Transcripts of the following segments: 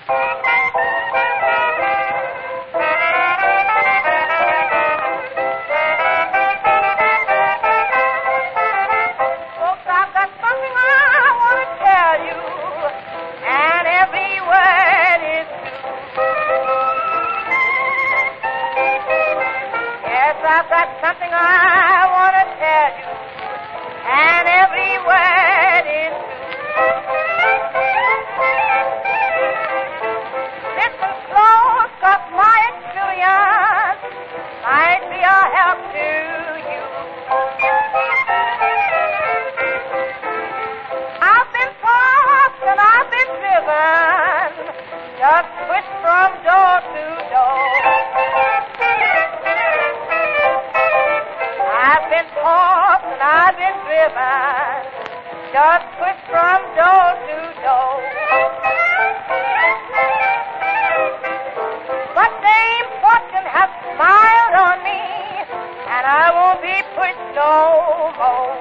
Folks, I've got something I want to tell you, and every word is true. Yes, I've got something I want to tell you, and every word is true. Listen close, 'cause my experience might be a help to you. I've been tossed and I've been driven, just pushed from door to door. I've been tossed and I've been driven, just pushed from door to door. But Dame Fortune has smiled on me, and I won't be pushed no more.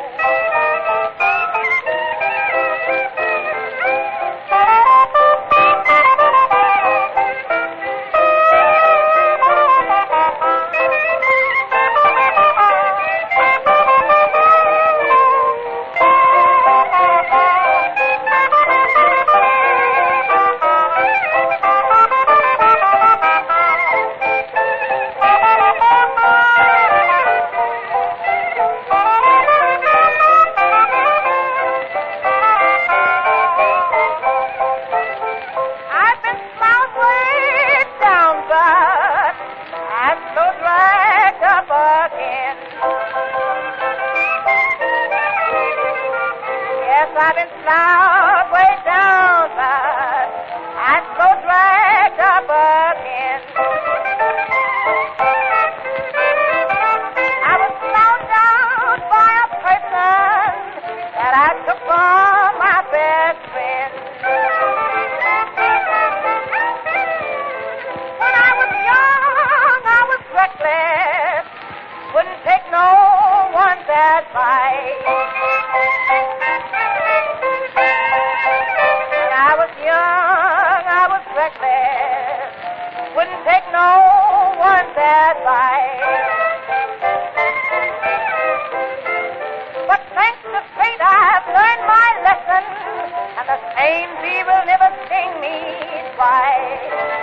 I've been slouched way down, but I'm so dragged up again. Yes, I've been slouched way down, but I'm so dragged up again. I was found out by a person that I took from my best friend. When I was young, I was reckless, wouldn't take no one's advice. When I was young, I was reckless, wouldn't take no one's advice. But thanks to fate, I've learned my lesson, and the same bee will never sting me twice.